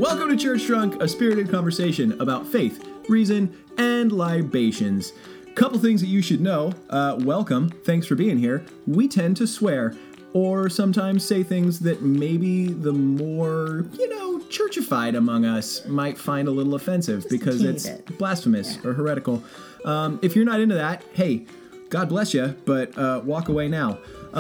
Welcome to Church Drunk, a spirited conversation about faith, reason, and libations. Couple things that you should know. Welcome. Thanks for being here. We tend to swear, or sometimes say things that maybe the more, churchified among us might find a little offensive because it's blasphemous or heretical. If you're not into that, hey, God bless you, but walk away now.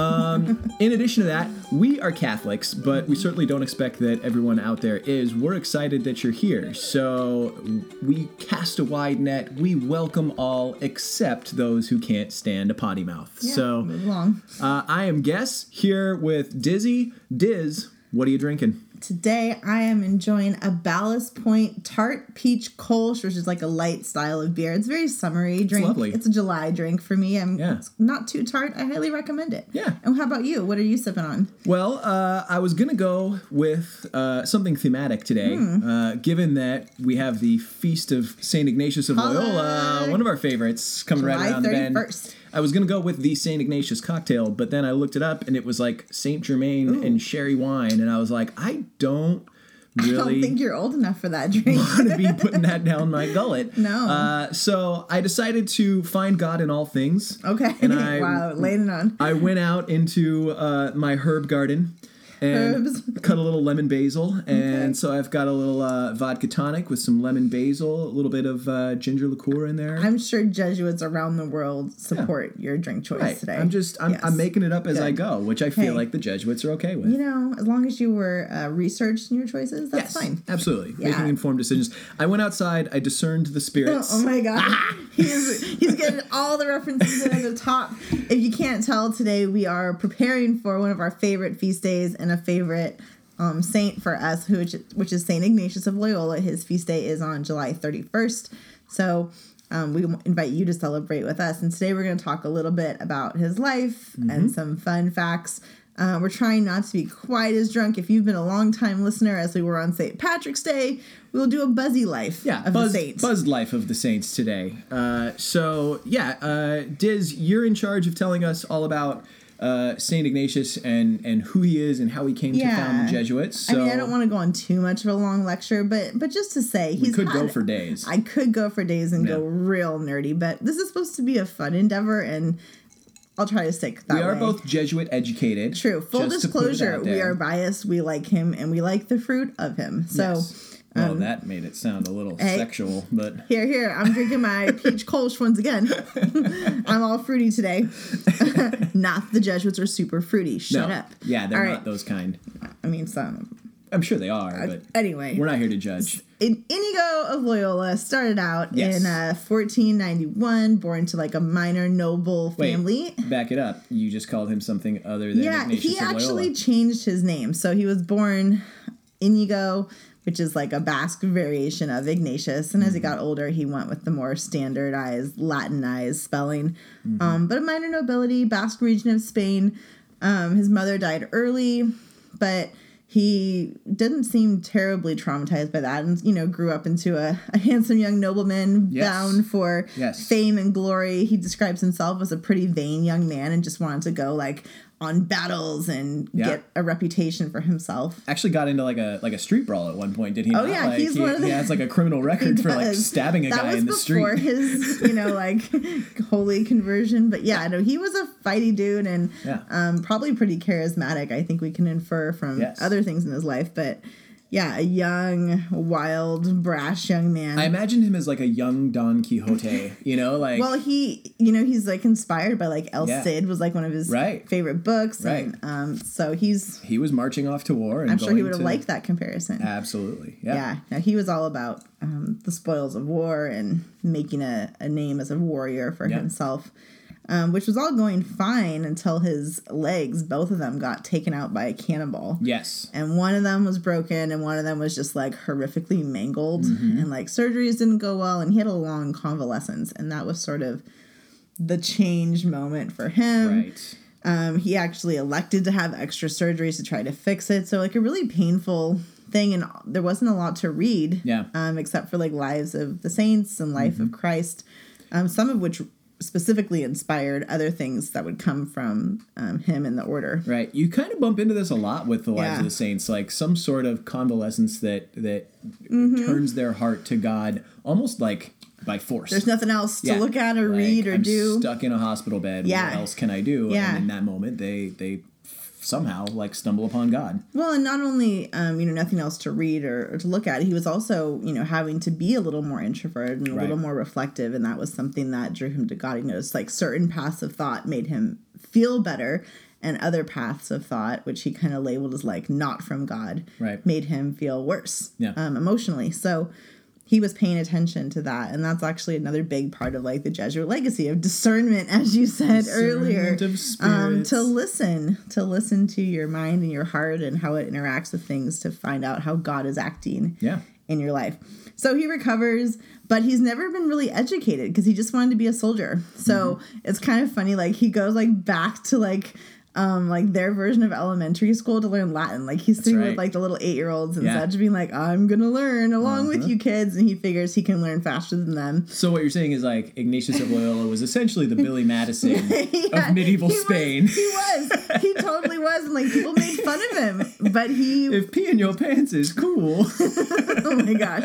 In addition to that, we are Catholics, but we certainly don't expect that everyone out there is. We're excited that you're here. So we cast a wide net. We welcome all except those who can't stand a potty mouth. Yeah, so move along. I am Guess here with Dizzy. Diz, what are you drinking? Today, I am enjoying a Ballast Point Tart Peach Kolsch, which is like a light style of beer. It's very summery drink. It's lovely. It's a July drink for me. It's not too tart. I highly recommend it. Yeah. And how about you? What are you sipping on? Well, I was going to go with something thematic today, given that we have the Feast of St. Ignatius of Loyola, one of our favorites, coming right around the bend. 31st. I was going to go with the St. Ignatius cocktail, but then I looked it up, and it was like St. Germain and sherry wine, and I was like, I don't think you're old enough for that drink. want to be putting that down my gullet. No. So I decided to find God in all things. Okay. And Wow, laying it on. I went out into my herb garden and cut a little lemon basil. And so I've got a little vodka tonic with some lemon basil, a little bit of ginger liqueur in there. I'm sure Jesuits around the world support your drink choice today. I'm making it up as I go, which I feel like the Jesuits are okay with. As long as you were researched in your choices, that's fine. Absolutely. Yeah. Making informed decisions. I went outside, I discerned the spirits. Oh my God. He's getting all the references in at the top. If you can't tell, today we are preparing for one of our favorite feast days and a favorite saint for us, which is St. Ignatius of Loyola. His feast day is on July 31st. So we invite you to celebrate with us. And today we're going to talk a little bit about his life and some fun facts. We're trying not to be quite as drunk. If you've been a long-time listener, as we were on St. Patrick's Day, we'll do a buzzy life of the saints. Buzzed life of the saints today. Diz, you're in charge of telling us all about St. Ignatius and who he is and how he came to found the Jesuits. So, I don't want to go on too much of a long lecture, but just to say, we could go for days. I could go for days and go real nerdy, but this is supposed to be a fun endeavor, and I'll try to stick that way. We are both Jesuit educated. True. Full disclosure, we are biased. We like him, and we like the fruit of him. So. Yes. Well, that made it sound a little sexual, but... Here, I'm drinking my peach Kolsch once again. I'm all fruity today. Not the Jesuits are super fruity. Shut up. Yeah, they're not those kind. I mean, some. I'm sure they are, but anyway. We're not here to judge. Inigo of Loyola started out in 1491, born to like a minor noble family. Wait, back it up. You just called him something other than Ignatius he of Loyola. Actually changed his name. So he was born Inigo, which is like a Basque variation of Ignatius. And as he got older, he went with the more standardized, Latinized spelling. But a minor nobility, Basque region of Spain. His mother died early, but he didn't seem terribly traumatized by that and, grew up into a handsome young nobleman bound for fame and glory. He describes himself as a pretty vain young man and just wanted to go, on battles and get a reputation for himself. Actually got into like a street brawl at one point, did he? Oh yeah, he has like a criminal record for stabbing a guy in the street. That was before his holy conversion. But he was a fighty dude and probably pretty charismatic. I think we can infer from other things in his life, but. Yeah, a young, wild, brash young man. I imagine him as like a young Don Quixote, Well, he's like inspired by El Cid was like one of his favorite books. Right. And so he was marching off to war. And I'm sure he would have liked that comparison. Absolutely. Yeah. Yeah. Now, he was all about the spoils of war and making a name as a warrior for himself. Which was all going fine until his legs, both of them, got taken out by a cannonball. Yes. And one of them was broken, and one of them was just, horrifically mangled. And, surgeries didn't go well, and he had a long convalescence. And that was sort of the change moment for him. Right. He actually elected to have extra surgeries to try to fix it. So, a really painful thing, and there wasn't a lot to read. Yeah. Except for, Lives of the Saints and Life of Christ, some of which... specifically inspired other things that would come from him in the order. Right. You kind of bump into this a lot with the lives Yeah. of the saints, like some sort of convalescence that turns their heart to God almost like by force. There's nothing else to Yeah. look at or Like, read or I'm do. stuck in a hospital bed. Yeah. What else can I do? Yeah. And in that moment, they somehow like stumble upon God. Well, and not only, nothing else to read or to look at, he was also, having to be a little more introverted and a Right. little more reflective. And that was something that drew him to God. He noticed like certain paths of thought made him feel better, and other paths of thought, which he kind of labeled as like not from God, Right. made him feel worse Yeah. emotionally. So he was paying attention to that. And that's actually another big part of like the Jesuit legacy of discernment, as you said earlier. Discernment of spirits. To listen to your mind and your heart and how it interacts with things to find out how God is acting Yeah. in your life. So he recovers, but he's never been really educated because he just wanted to be a soldier. So it's kind of funny, like he goes like back to like their version of elementary school to learn Latin. Like he's sitting right. with like the little 8-year-olds and Yeah. such, being like, I'm gonna learn along with you kids, and he figures he can learn faster than them. So what you're saying is like Ignatius of Loyola was essentially the Billy Madison Yeah, of medieval he was- Spain. He totally was, and like people made fun of him, but he If pee in your pants is cool. oh my gosh.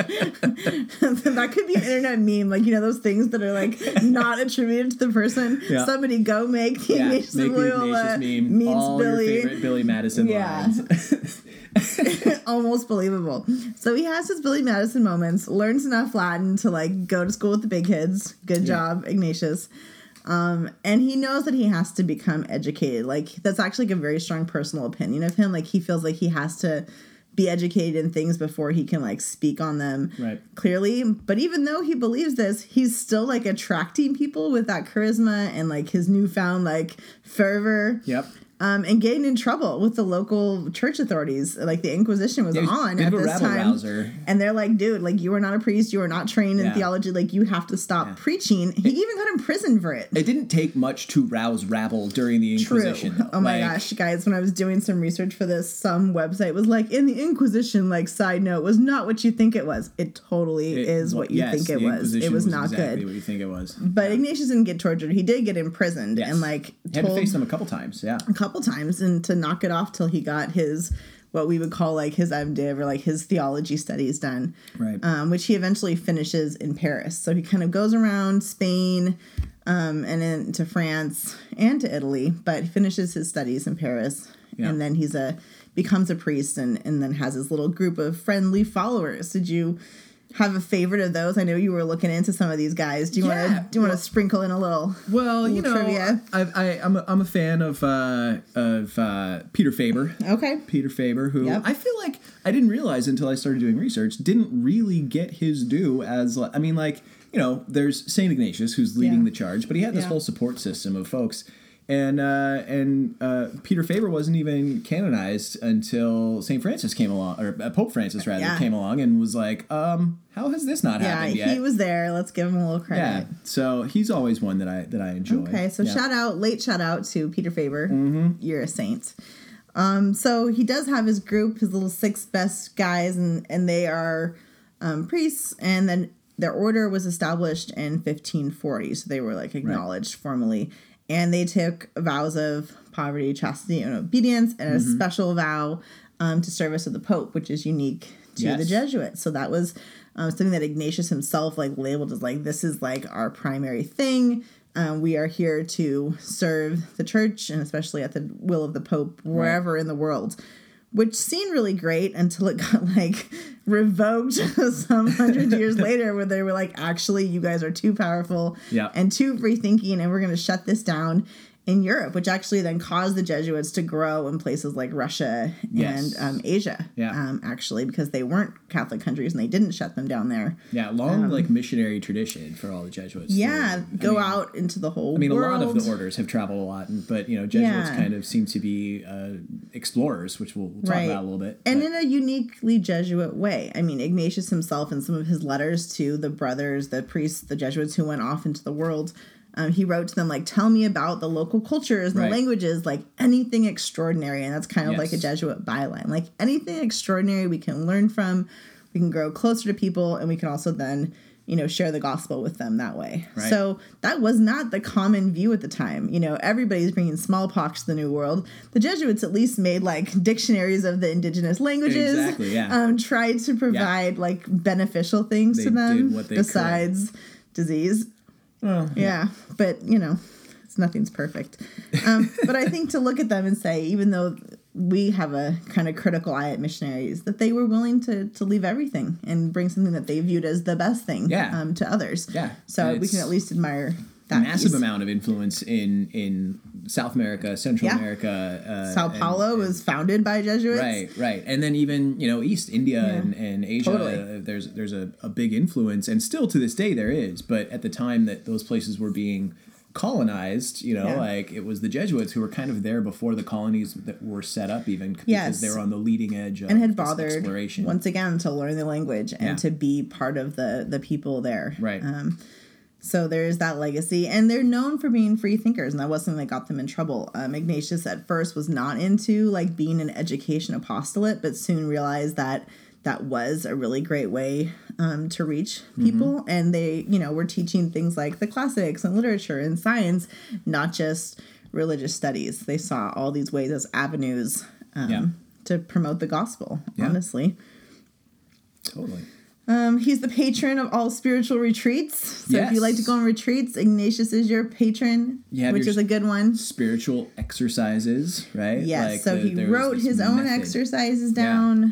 That could be an internet meme, like those things that are like not attributed to the person. Yeah. Somebody go make the Ignatius make of the Loyola Ignatius meme. meets All Billy. your favorite Billy Madison Yeah. lines. Almost believable. So he has his Billy Madison moments, learns enough Latin to like go to school with the big kids. Good job, Ignatius. And he knows that he has to become educated. Like that's actually like a very strong personal opinion of him. Like he feels like he has to be educated in things before he can like speak on them Right. clearly. But even though he believes this, he's still like attracting people with that charisma and like his newfound like fervor. Yep. And getting in trouble with the local church authorities. Like the Inquisition was Yeah, he's on a bit at of a this time. rabble-rouser. And they're like, dude, like you are not a priest, you are not trained in Yeah. theology, like you have to stop preaching. He even got imprisoned for it. It didn't take much to rouse rabble during the Inquisition. True. Oh my gosh, guys, when I was doing some research for this, some website was like, in the Inquisition, like side note, was not what you think it was. It totally is what you think it was. It was not exactly good. what you think it was. But Ignatius didn't get tortured. He did get imprisoned Yes. and like Had to told face them a couple times, yeah. a couple times and to knock it off till he got his what we would call like his MDiv or like his theology studies done, Right. which he eventually finishes in Paris. So he kind of goes around Spain and then to France and to Italy, but he finishes his studies in Paris. Yeah. And then becomes a priest and then has his little group of friendly followers. Did you have a favorite of those? I know you were looking into some of these guys. Do you want to sprinkle in a little? Well, trivia? I'm a fan of Peter Faber. Okay. Peter Faber, who Yep. I feel like I didn't realize until I started doing research, didn't really get his due as, I mean, like, there's St. Ignatius who's leading Yeah. the charge, but he had this Yeah. whole support system of folks. And Peter Faber wasn't even canonized until St. Francis came along, or Pope Francis rather Yeah. came along and was like, how has this not happened yet? He was there. Let's give him a little credit. Yeah, so he's always one that I enjoy. Okay, so Yeah. late shout out to Peter Faber. Mm-hmm. You're a saint. So he does have his group, his little 6 best guys, and they are priests, and then their order was established in 1540, so they were like acknowledged formally, and they took vows of poverty, chastity, and obedience, and a special vow to service of the Pope, which is unique to the Jesuits. So that was something that Ignatius himself like labeled as like, this is like our primary thing. We are here to serve the church, and especially at the will of the Pope wherever in the world, which seemed really great until it got like revoked some 100 years later, where they were like, actually, you guys are too powerful and too free thinking, and we're going to shut this down in Europe, which actually then caused the Jesuits to grow in places like Russia and Asia, actually, because they weren't Catholic countries and they didn't shut them down there. Yeah, long like missionary tradition for all the Jesuits. Yeah, out into the whole world. A lot of the orders have traveled a lot, but Jesuits kind of seem to be explorers, which we'll talk about a little bit. And in a uniquely Jesuit way. I mean, Ignatius himself, in some of his letters to the brothers, the priests, the Jesuits who went off into the world, he wrote to them, like, tell me about the local cultures and the languages, like anything extraordinary. And that's kind of like a Jesuit byline. Like anything extraordinary we can learn from, we can grow closer to people, and we can also then share the gospel with them that way. Right. So that was not the common view at the time. Everybody's bringing smallpox to the New World. The Jesuits at least made like dictionaries of the indigenous languages. Exactly, yeah. Tried to provide like beneficial things to them did what they besides disease. Well, Yeah. But, nothing's perfect. But I think to look at them and say, even though we have a kind of critical eye at missionaries, that they were willing to leave everything and bring something that they viewed as the best thing to others. Yeah. So And we can at least admire that massive piece. amount of influence in South America, Central America. Sao Paulo was founded by Jesuits. Right. And then even, East India and Asia, Totally. there's a big influence, and still to this day there is. But at the time that those places were being colonized, like it was the Jesuits who were kind of there before the colonies that were set up, even because they were on the leading edge of and had this bothered exploration. once again to learn the language and to be part of the people there. Right. So there's that legacy, and they're known for being free thinkers, and that was something that got them in trouble. Ignatius at first was not into like being an education apostolate, but soon realized that was a really great way to reach people. Mm-hmm. And they, were teaching things like the classics and literature and science, not just religious studies. They saw all these ways as avenues to promote the gospel, honestly. Totally. He's the patron of all spiritual retreats. So if you like to go on retreats, Ignatius is your patron, which is a good one. Spiritual exercises, right? Yes. Like so he wrote his own exercises down.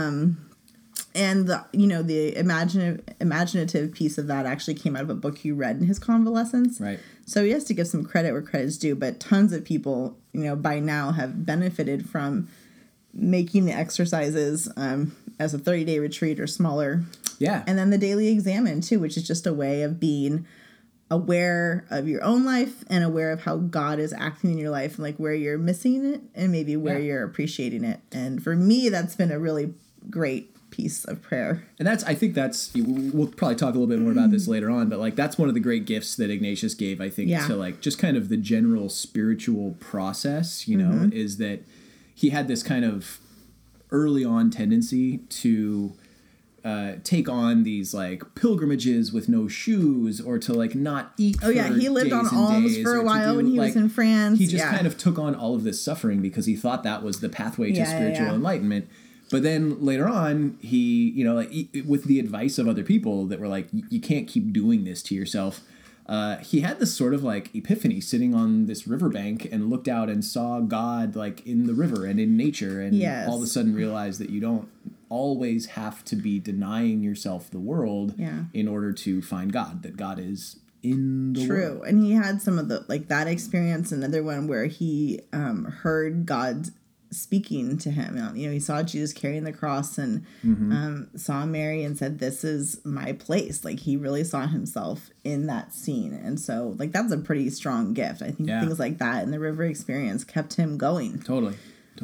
And the imaginative piece of that actually came out of a book he read in his convalescence. Right. So he has to give some credit where credit's due, but tons of people, by now have benefited from making the exercises as a 30-day retreat or smaller. Yeah. And then the daily examine too, which is just a way of being aware of your own life and aware of how God is acting in your life and like where you're missing it and maybe where you're appreciating it. And for me, that's been a really great piece of prayer. And I think we'll probably talk a little bit more about this later on, but like that's one of the great gifts that Ignatius gave, I think, to like just kind of the general spiritual process, is that he had this kind of early on tendency to take on these like pilgrimages with no shoes, or to like not eat. Oh yeah, he lived on alms for a while when he was in France. He just kind of took on all of this suffering because he thought that was the pathway to spiritual enlightenment. But then later on, he, with the advice of other people that were like, you can't keep doing this to yourself. He had this sort of like epiphany sitting on this riverbank and looked out and saw God like in the river and in nature. And all of a sudden realized that you don't always have to be denying yourself the world in order to find God, that God is in the world. True. And he had some of the, like that experience, another one where he heard God speaking to him. He saw Jesus carrying the cross and saw Mary and said, "This is my place." Like he really saw himself in that scene. And so like that's a pretty strong gift. I think things like that and the river experience kept him going. Totally.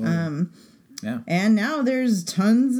Yeah. And now there's tons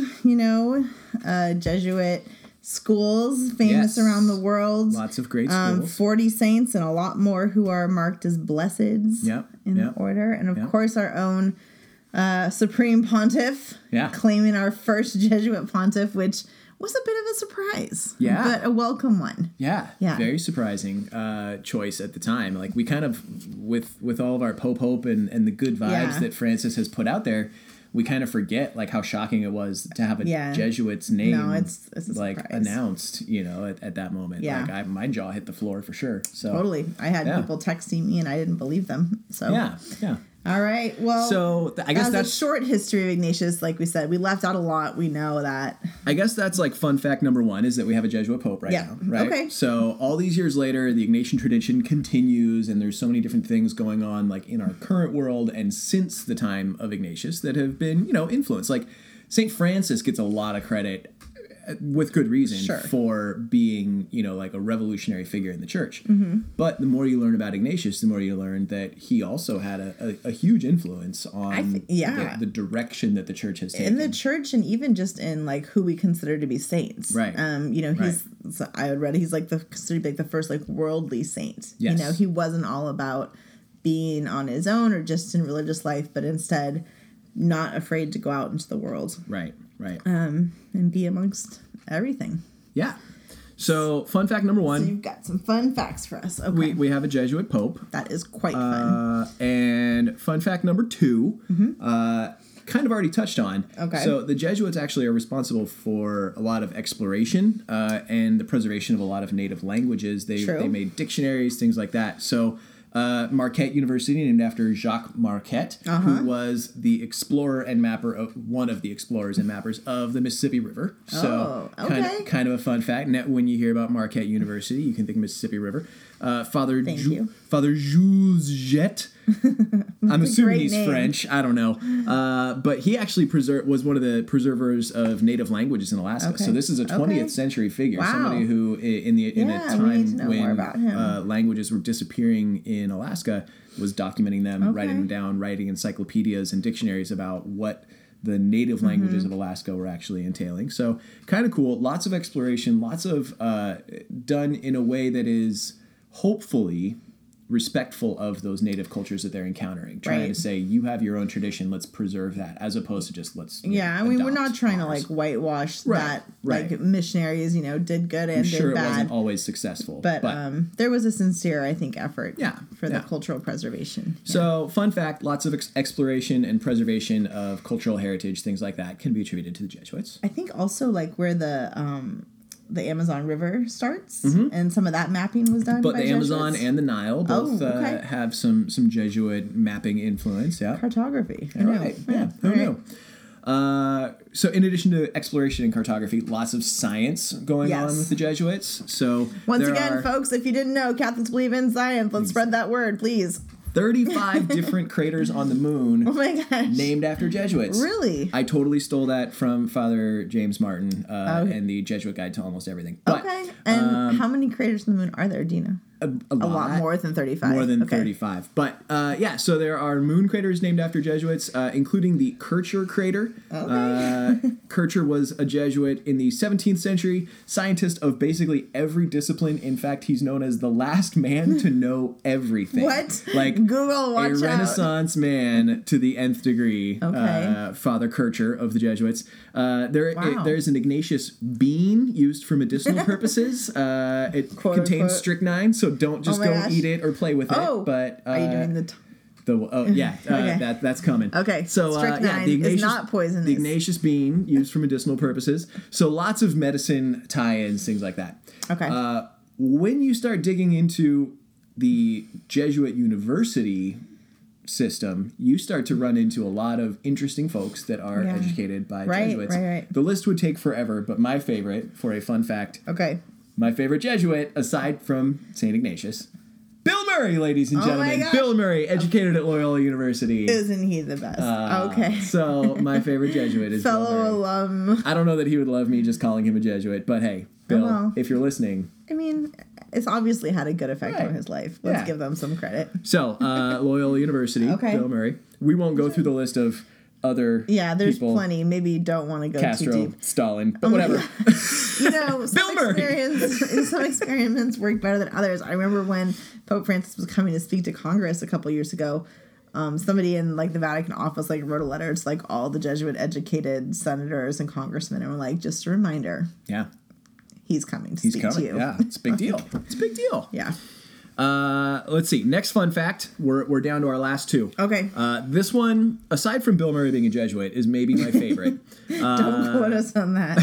of, Jesuit schools famous around the world. Lots of great schools. 40 saints and a lot more who are marked as blesseds in the order. And of course our own Supreme Pontiff, claiming our first Jesuit pontiff, which was a bit of a surprise, but a welcome one. Yeah. Very surprising choice at the time. Like we kind of, with all of our Pope and the good vibes that Francis has put out there, we kind of forget like how shocking it was to have a Jesuit's name it's like announced, at that moment. Yeah. Like my jaw hit the floor for sure. So totally. I had people texting me and I didn't believe them. So yeah. All right. Well, so I guess that's a short history of Ignatius. Like we said, we left out a lot. We know that. I guess that's like fun fact number one is that we have a Jesuit Pope right now. Right. Okay. So all these years later, the Ignatian tradition continues, and there's so many different things going on, like in our current world and since the time of Ignatius that have been, influenced. Like St. Francis gets a lot of credit, with good reason, for being, like a revolutionary figure in the church. Mm-hmm. But the more you learn about Ignatius, the more you learn that he also had a huge influence on the direction that the church has taken. In the church and even just in like who we consider to be saints. Right. I read he's like considered like the first like worldly saint. Yes. He wasn't all about being on his own or just in religious life, but instead not afraid to go out into the world. Right. And be amongst everything. Yeah. So, fun fact number So one, you've got some fun facts for us. Okay. we have a Jesuit pope. That is quite fun. And fun fact number two, kind of already touched on. Okay. So the Jesuits actually are responsible for a lot of exploration and the preservation of a lot of native languages. They made dictionaries, things like that. So Marquette University, named after Jacques Marquette, who was the explorer and mapper of one of the explorers and mappers of the Mississippi River. So kind of a fun fact. Now, when you hear about Marquette University, you can think of Mississippi River. Father Jules Jette. I'm assuming he's French. I don't know. But he actually was one of the preservers of native languages in Alaska. Okay. So this is a 20th century figure. Wow. Somebody who, in a time when languages were disappearing in Alaska, was documenting them, writing them down, writing encyclopedias and dictionaries about what the native languages of Alaska were actually entailing. So kind of cool. Lots of exploration. Lots of done in a way that is hopefully respectful of those native cultures that they're encountering, trying to say, you have your own tradition, let's preserve that, as opposed to just I mean, we're not trying to like whitewash that like missionaries did good and did bad. It wasn't always successful, but there was a sincere, I think, effort for the cultural preservation. So fun fact, lots of exploration and preservation of cultural heritage, things like that, can be attributed to the Jesuits. I think also like where the Amazon River starts, and some of that mapping was done. But by the Jesuits. Amazon and the Nile both have some Jesuit mapping influence. Yeah, cartography. Right. Yeah. Who knew? So in addition to exploration and cartography, lots of science going on with the Jesuits. So once again, folks, if you didn't know, Catholics believe in science. Let's spread that word, please. 35 different craters on the moon. Oh my gosh. Named after Jesuits. Really? I totally stole that from Father James Martin and the Jesuit Guide to Almost Everything. But, and how many craters on the moon are there, Dina? A lot more than 35. More than 35. But so there are moon craters named after Jesuits, including the Kircher crater. Kircher was a Jesuit in the 17th century, scientist of basically every discipline. In fact, he's known as the last man to know everything. What? Like Google, watch a Renaissance man to the nth degree. Father Kircher of the Jesuits. There's an Ignatius bean used for medicinal purposes. It contains strychnine, so don't eat it or play with it. But are you doing that's coming. Okay. So strychnine is not poisonous. The Ignatius bean used for medicinal purposes. So lots of medicine tie-ins, things like that. Okay. When you start digging into the Jesuit university system, you start to run into a lot of interesting folks that are educated by Jesuits. Right. The list would take forever, but my favorite, for a fun fact. Okay. My favorite Jesuit, aside from St. Ignatius, Bill Murray, ladies and gentlemen. Bill Murray, educated at Loyola University. Isn't he the best? Okay. So my favorite Jesuit is fellow Bill Murray. alum. I don't know that he would love me just calling him a Jesuit, but hey, Bill, if you're listening. I mean, it's obviously had a good effect on his life. Let's give them some credit. So, Loyola University, Bill Murray. We won't go through the list of other there's people. Plenty. Maybe you don't want to go Castro, too deep. Stalin, but whatever. Some experiments work better than others. I remember when Pope Francis was coming to speak to Congress a couple years ago, somebody in like the Vatican office wrote a letter to like all the Jesuit educated senators and congressmen and were like, just a reminder. Yeah. He's coming to speak to you. Yeah, it's a big deal. It's a big deal. Yeah. Let's see. Next fun fact. We're down to our last two. Okay. This one, aside from Bill Murray being a Jesuit, is maybe my favorite. Don't quote us on that.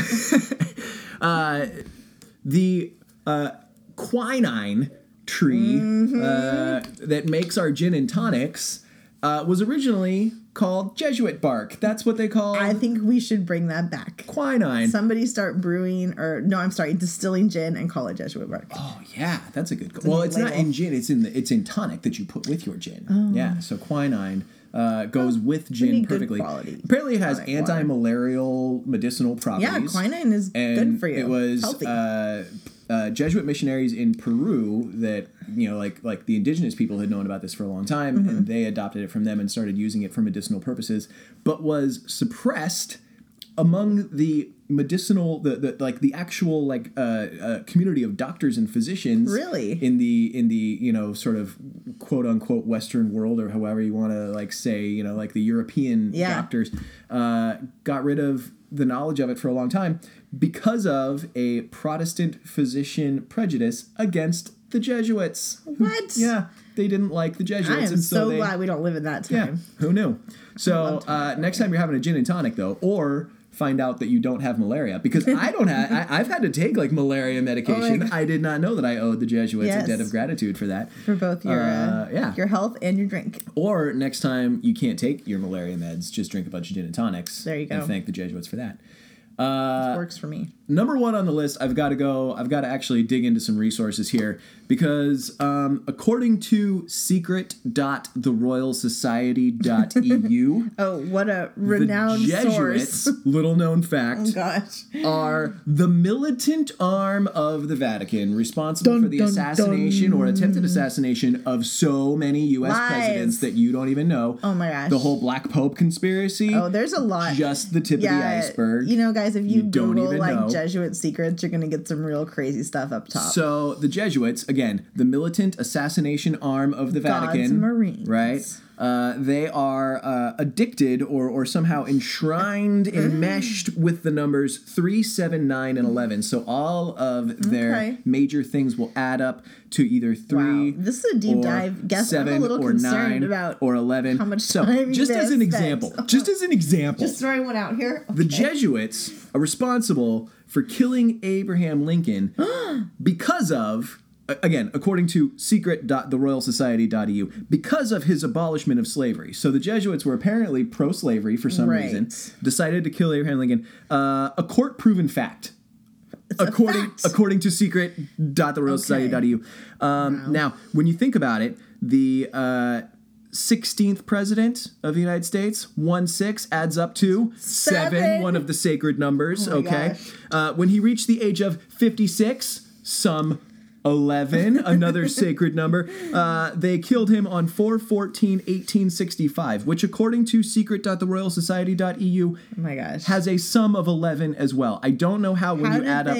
The quinine tree that makes our gin and tonics was originally called Jesuit bark. That's what they call. I think we should bring that back. Quinine. Somebody start distilling gin and call it Jesuit bark. Oh yeah, that's a good. Well, it's not in gin. It's in tonic that you put with your gin. Oh. Yeah, so quinine goes with gin perfectly. Good quality. Apparently, it has anti-malarial medicinal properties. Yeah, quinine is good for you. It was Jesuit missionaries in Peru that like the indigenous people had known about this for a long time, and they adopted it from them and started using it for medicinal purposes, but was suppressed among the medicinal the actual community of doctors and physicians. Really? In the sort of quote unquote Western world, or however you want to say, the European doctors got rid of the knowledge of it for a long time because of a Protestant physician prejudice against the Jesuits. What? Yeah, they didn't like the Jesuits. I am so glad we don't live in that time. Yeah, who knew? So next time you're having a gin and tonic, though, or find out that you don't have malaria, because I don't have. I've had to take like malaria medication. I did not know that I owed the Jesuits a debt of gratitude for that. For both your health and your drink. Or next time you can't take your malaria meds, just drink a bunch of gin and tonics. There you go. And thank the Jesuits for that. Works for me. Number one on the list, I've got to actually dig into some resources here because according to secret.theroyalsociety.eu, oh, what a renowned the Jesuits, source. Little known fact, Oh gosh, are the militant arm of the Vatican responsible for the assassination or attempted assassination of so many U.S. presidents that you don't even know. Oh my gosh. The whole Black Pope conspiracy. Oh, there's a lot. Just the tip of the iceberg. You know, guys, if you don't Google even like know. Jesuit secrets, you're going to get some real crazy stuff up top. So the Jesuits, again, the militant assassination arm of the Vatican. God's Marines. Right? They are addicted or somehow enshrined, enmeshed with the numbers 3, 7, 9, and 11. So all of their major things will add up to either 3. Wow. This is a deep dive. Guess 7 I'm a little or concerned 9 about or 11. how much so time just you as an guys example, spent. just throwing one out here. Okay. the Jesuits are responsible for killing Abraham Lincoln because of, again, according to secret.theroyalsociety.eu, because of his abolishment of slavery. So the Jesuits were apparently pro-slavery for some reason, decided to kill Abraham Lincoln. A court-proven fact. According to secret.theroyalsociety.eu. Now, when you think about it, the 16th president of the United States, 1-6, adds up to 7, one of the sacred numbers, when he reached the age of 56, some 11, another sacred number. They killed him on 4/14/1865, which according to secret.theroyalsociety.eu has a sum of 11 as well. I don't know how when you add up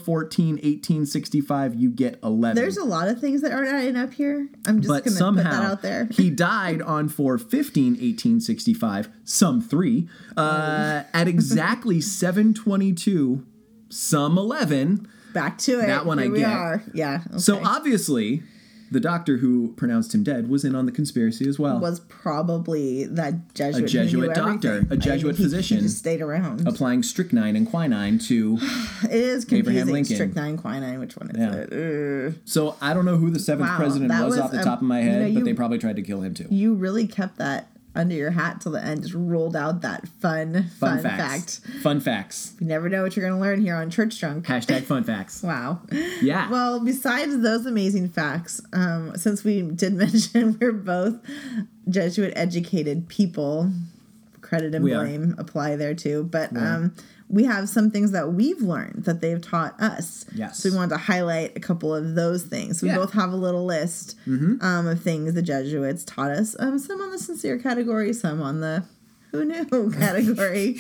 4/14/1865 you get 11. There's a lot of things that aren't adding up here. I'm just going to put that out there. He died on 4/15/1865, some 3, at exactly 7:22, some 11. Back to it. That one Here I we get. are. Yeah. Okay. So obviously, the doctor who pronounced him dead was in on the conspiracy as well. Was probably that Jesuit. A Jesuit doctor, everything. a Jesuit physician. He just stayed around. Applying strychnine and quinine to It is confusing. Abraham Lincoln. Strychnine, quinine, which one is it? So I don't know who the 7th president was off the top of my head, but they probably tried to kill him too. You really kept that under your hat till the end. Just rolled out that fun fact. Fun facts. You never know what you're going to learn here on Church Drunk. Hashtag fun facts. Wow. Yeah. Well, besides those amazing facts, since we did mention we're both Jesuit educated people, credit and blame apply there too. But we have some things that we've learned that they've taught us. Yes. So we wanted to highlight a couple of those things. We both have a little list of things the Jesuits taught us. Some on the sincere category, some on the who knew category.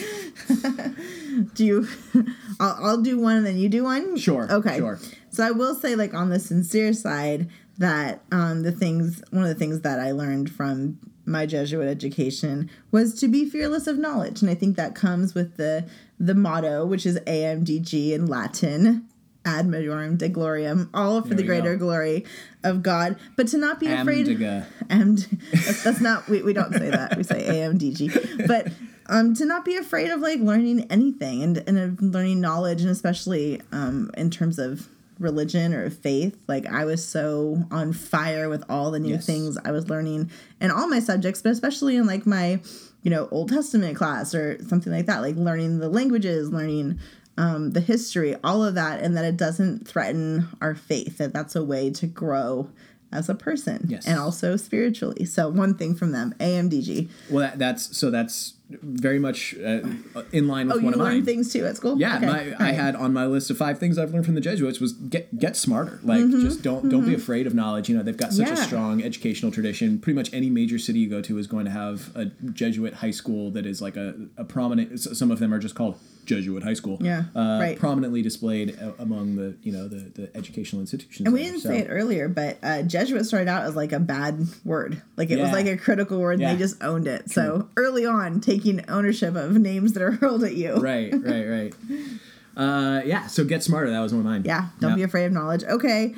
I'll do one and then you do one? Sure. Okay. Sure. So I will say, like, on the sincere side, that one of the things that I learned from my Jesuit education was to be fearless of knowledge. And I think that comes with the motto, which is AMDG in Latin, ad majorem Dei gloriam, all for the greater glory of God. But to not be afraid. That's not, we don't say that. We say AMDG. But to not be afraid of, like, learning anything and of learning knowledge, and especially in terms of religion or faith. Like, I was so on fire with all the new things I was learning in all my subjects, but especially in, like, my, Old Testament class or something like that, like learning the languages, learning the history, all of that, and that it doesn't threaten our faith, that that's a way to grow as a person and also spiritually. So one thing from them, AMDG. Well, that's very much in line with one of mine. Oh, you learned things too at school? Yeah, Okay. I had on my list of 5 things I've learned from the Jesuits was get smarter. Like, just don't be afraid of knowledge. They've got such a strong educational tradition. Pretty much any major city you go to is going to have a Jesuit high school that is like a prominent. Some of them are just called Jesuit high school. Yeah, right. Prominently displayed among the the educational institutions. And we didn't say it earlier, but Jesuit started out as like a bad word. Like, it was like a critical word, and they just owned it. True. So early on, taking taking ownership of names that are hurled at you. Right. Yeah, so get smarter. That was one of mine. Yeah, don't be afraid of knowledge. Okay.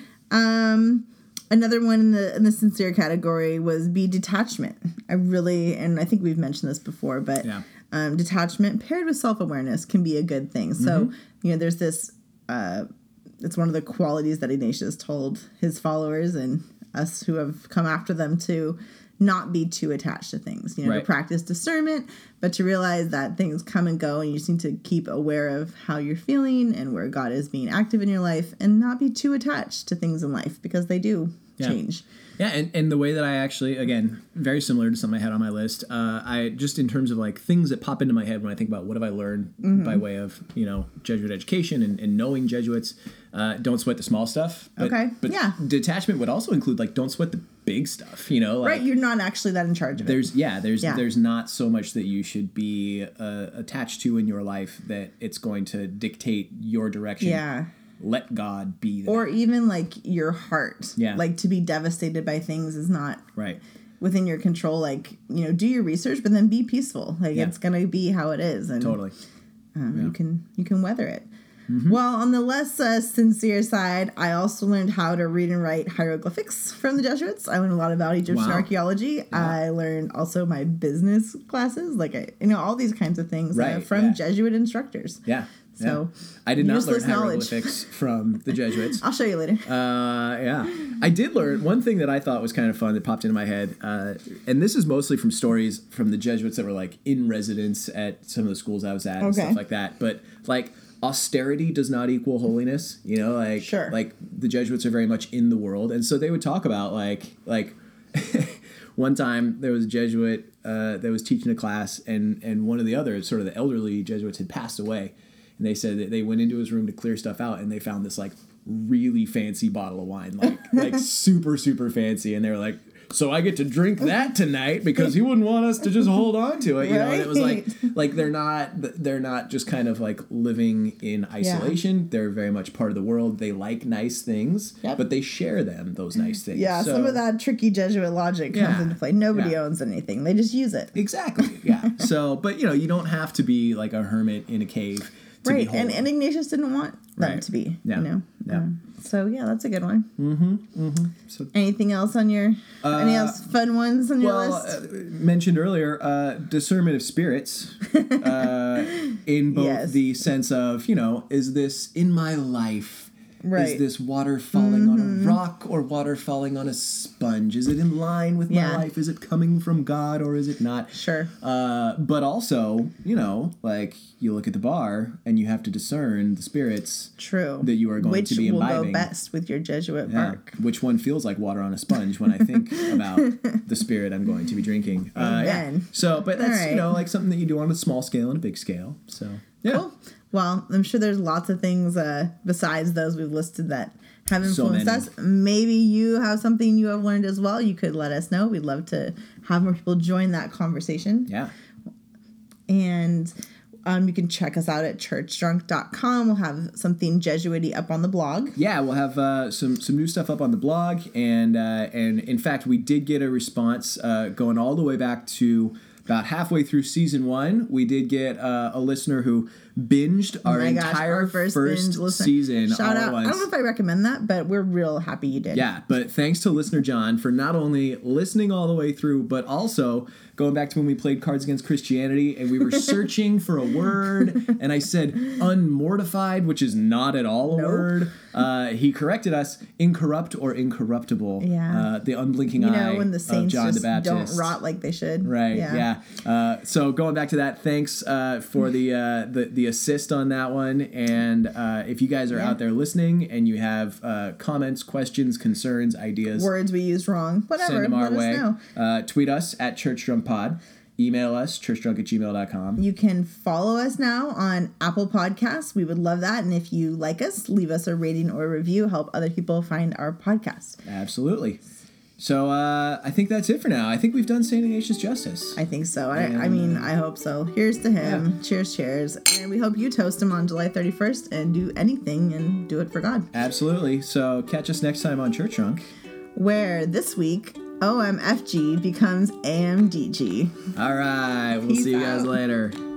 Another one in the sincere category was be detachment. And I think we've mentioned this before, but detachment paired with self-awareness can be a good thing. So, there's this, it's one of the qualities that Ignatius told his followers and us who have come after them to not be too attached to things, to practice discernment, but to realize that things come and go and you just need to keep aware of how you're feeling and where God is being active in your life and not be too attached to things in life because they do change. Yeah, and the way that I actually, again, very similar to something I had on my list, I just in terms of like things that pop into my head when I think about what have I learned by way of, Jesuit education and knowing Jesuits, don't sweat the small stuff. But detachment would also include like don't sweat the big stuff, right, you're not actually that in charge of it. There's not so much that you should be attached to in your life that it's going to dictate your direction. Yeah. Let God be there. Or even like your heart. Yeah. Like to be devastated by things is not right within your control. Like, do your research, but then be peaceful. Like it's going to be how it is. And totally. You can weather it. Mm-hmm. Well, on the less sincere side, I also learned how to read and write hieroglyphics from the Jesuits. I learned a lot about Egyptian archaeology. Yeah. I learned also my business classes, like, all these kinds of things from Jesuit instructors. Yeah. So I did not learn hieroglyphics from the Jesuits. I'll show you later. I did learn one thing that I thought was kind of fun that popped into my head, and this is mostly from stories from the Jesuits that were like in residence at some of the schools I was at and stuff like that. But like austerity does not equal holiness, Sure. Like the Jesuits are very much in the world, and so they would talk about like one time there was a Jesuit that was teaching a class, and one of the others, sort of the elderly Jesuits, had passed away. And they said that they went into his room to clear stuff out, and they found this like really fancy bottle of wine, like super, super fancy. And they were like, so I get to drink that tonight because he wouldn't want us to just hold on to it, And it was like they're not just kind of like living in isolation. Yeah. They're very much part of the world. They like nice things, but they share those nice things. Yeah, so, some of that tricky Jesuit logic comes into play. Nobody owns anything; they just use it. Exactly. Yeah. So, but you don't have to be like a hermit in a cave. Right, and Ignatius didn't want them to be, Yeah. So, that's a good one. Mm-hmm. So, anything else on your, any else fun ones on your list? Mentioned earlier, discernment of spirits, in both the sense of, is this in my life? Right. Is this water falling on a rock or water falling on a sponge? Is it in line with my life? Is it coming from God or is it not? Sure. But also, like you look at the bar and you have to discern the spirits that you are going to be imbibing. Which will go best with your Jesuit bark. Which one feels like water on a sponge when I think about the spirit I'm going to be drinking. So, but that's, like something that you do on a small scale and a big scale. So, yeah. Cool. Well, I'm sure there's lots of things besides those we've listed that have influenced us. Maybe you have something you have learned as well. You could let us know. We'd love to have more people join that conversation. Yeah. And you can check us out at churchdrunk.com. We'll have something Jesuity up on the blog. Yeah, we'll have some new stuff up on the blog. And in fact, we did get a response going all the way back to about halfway through season 1. We did get a listener who binged our entire first season. Shout out. Once. I don't know if I recommend that, but we're real happy you did. Yeah, but thanks to listener John for not only listening all the way through, but also going back to when we played Cards Against Christianity and we were searching for a word, and I said unmortified, which is not at all a word. He corrected us, incorrupt or incorruptible. Yeah. The unblinking eye when the saints of John just the Baptist. Don't rot like they should. Right, yeah. So going back to that, thanks for the assist on that one. And if you guys are out there listening and you have comments, questions, concerns, ideas, words we used wrong, whatever, send them our way. Know. Tweet us at churchdrunkpod. Email us, churchdrunk@gmail.com. You can follow us now on Apple Podcasts. We would love that. And if you like us, leave us a rating or a review. Help other people find our podcast. Absolutely. So I think that's it for now. I think we've done St. Ignatius justice. I think so. I mean, I hope so. Here's to him. Yeah. Cheers, cheers. And we hope you toast him on July 31st and do anything and do it for God. Absolutely. So catch us next time on Church Drunk, where this week OMFG becomes AMDG. All right. We'll Peace see you guys out. later.